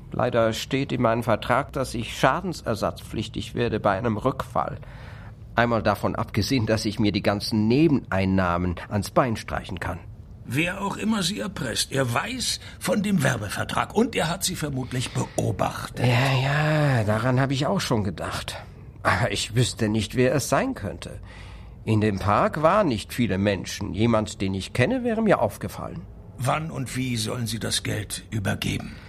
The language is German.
Leider steht in meinem Vertrag, dass ich schadensersatzpflichtig werde bei einem Rückfall. Einmal davon abgesehen, dass ich mir die ganzen Nebeneinnahmen ans Bein streichen kann. Wer auch immer Sie erpresst, er weiß von dem Werbevertrag und er hat Sie vermutlich beobachtet. Ja, daran habe ich auch schon gedacht. Aber ich wüsste nicht, wer es sein könnte. In dem Park waren nicht viele Menschen. Jemand, den ich kenne, wäre mir aufgefallen. Wann und wie sollen Sie das Geld übergeben?